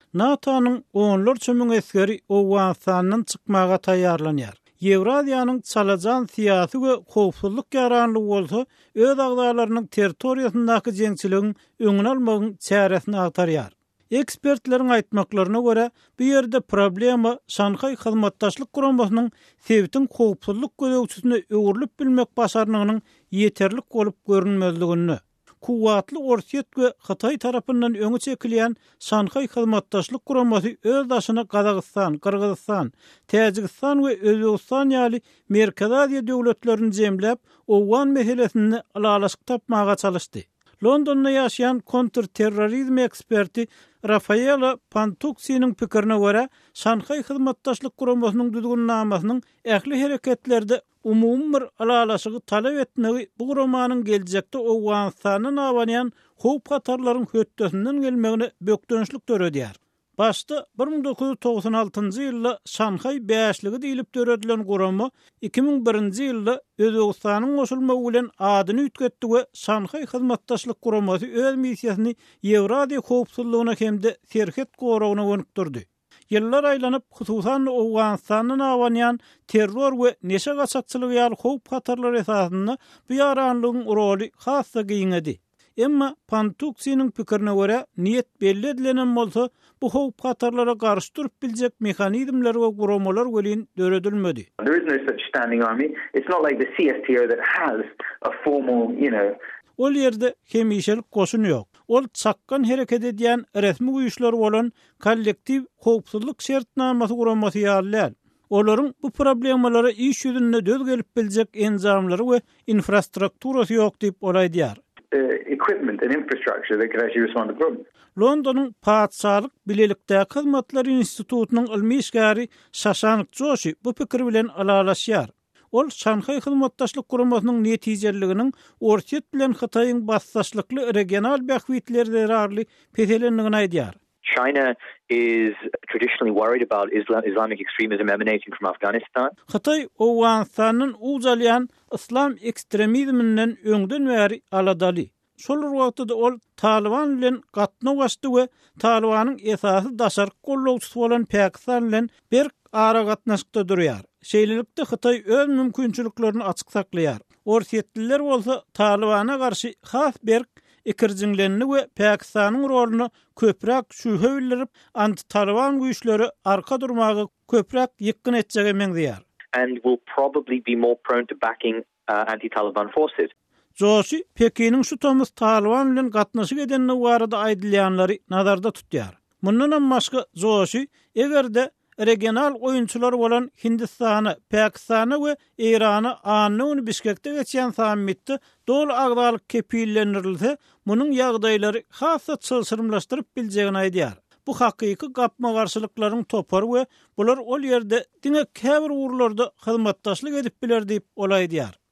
NATO'nun onlar çömüň eskeri Owganistanyň çykmaga taýýarlanýar. Ýewrasiýanyň çalajan syýasy we howpsuzlyk ýaranlygy bolsa, öz agdalarynyň territoriýasyndaky jeňçiligiň öňüne almagyň çäresini agtarýar. Ekspertleriň aýtmaklaryna görä, bu ýerde problema Şanhay hyzmatdaşlyk guramasynyň sebitiň howpsuzlyk gözegçisine öwrülip bilmek başarynyň ýeterlik bolup görünmezligini, kuwatly Orsiýet we Hatay tarapyndan öňe çekilýän Şanhay hyzmatdaşlyk guramasy öz daşyna Gazagystan, Kyrgyzstan, Täjikistan we Özbegistan ýaly Merkezi Aziýa döwletlerini jemläp, Owgan meselesini alalaşyk tapmaga çalışdy. Londonda ýaşaýan kontrterrorizm eksperti Rafaela Pantuksi'nin pikirine göre Şanhay hyzmatdaşlyk guramasynyň düzgünlänmesiniň ähli hereketlerde umum bir alalaşygy talap etmegi bu guramanyň geljekde Owganistanyň awanýan howp hatarlaryň hötdesinden gelmegine bökdönçlik töredýär. Başta 1996-njy ýylda Şanhay bäşligi diýilip töredilen gurama 2001-nji ýylda Özbegistanyň goşulmagy bilen adyny ütgetdi we Şanhay hyzmatdaşlyk guramasy öz missiýasyny Ýewrasiýa howpsuzlygyna hemde serhet goragyna gönükdirdi. Ýyllar aýlanyp hususan Owganistanyň awanýan terror we neşe gaçakçylygy ýaly howp hatarlary esasyny bu ýaranlygyň roly hassa giňedi. Emma Pantuksi'nin pikirine göre niyet belli edilenen bolsa bu howp hatarlara garşy durup biljek mehanizmler we guramalar welin döredilmedi. There is no such standing army. It's not like the CSTO that has a formal, Ol ýerde hemişelik goşun ýok. Ol çakkan hereket edýän resmi güýçler bolan kollektiv howpsuzlyk şertnamasy guramasy ýaly. Olaryň bu problemlara iş ýüzünde döz gelip biljek enzamlary we infrastrukturasy ýok diýip olaýdýar. Equipment and infrastructure that could actually respond to problems. Londonyň Padşahlyk Bilelikdäki Hyzmatlar Institutunyň ilmi işgäri Şaşanyk Joshi bu pikir bilen alalaşýar. Ol Şanhay hyzmatdaşlyk guramasynyň netijeliginiň Orsiýet bilen Hataýyň bassaşlykly regional bähwitleri arly peselenligini aýdýar. China is traditionally worried about Islamic extremism emanating from Afghanistan. Hatay Owganistanyň uzalyan islam ekstremizminden öňden bäri aladaly. Şol wagtda ol Taliban bilen gatnaş başdy we Talibanyň esasy daşark gollawçysy bolan Pakistan bilen bir ara gatnaşykda durýar. Şeýlelikde Hatay öz mümkinçiliklerini açyk saklaýar. Orsiýetliler bolsa Talibana garşy has bir ikirjinglenini we Pakistanyň rolunu köprak şühe bildirip anti-Taliban güýçleri arka durmagy köprak ýykyn etjegi meňdýär. And will probably be more prone to backing anti-Taliban forces. Joshi Pekiniň şu tomuz Taliban bilen gatnaşyk edenine barada aýdylýanlary nazarda tutýar. Mundan başga Joshi egerde regional oyunçular bolan Hindistany, Pakistany we Irany anyny Bişkekde geçýän sammitde dol agdalyk kepillendirilse, munyň ýagdaýlary hassa çylşyrmlaşdyryp biljegini aýdýar. Bu hakyky gapma garşylyklaryň topar we bular ol ýerde diňe käbir urlarda hyzmatdaşlyk edip biler diýip olaýdýar.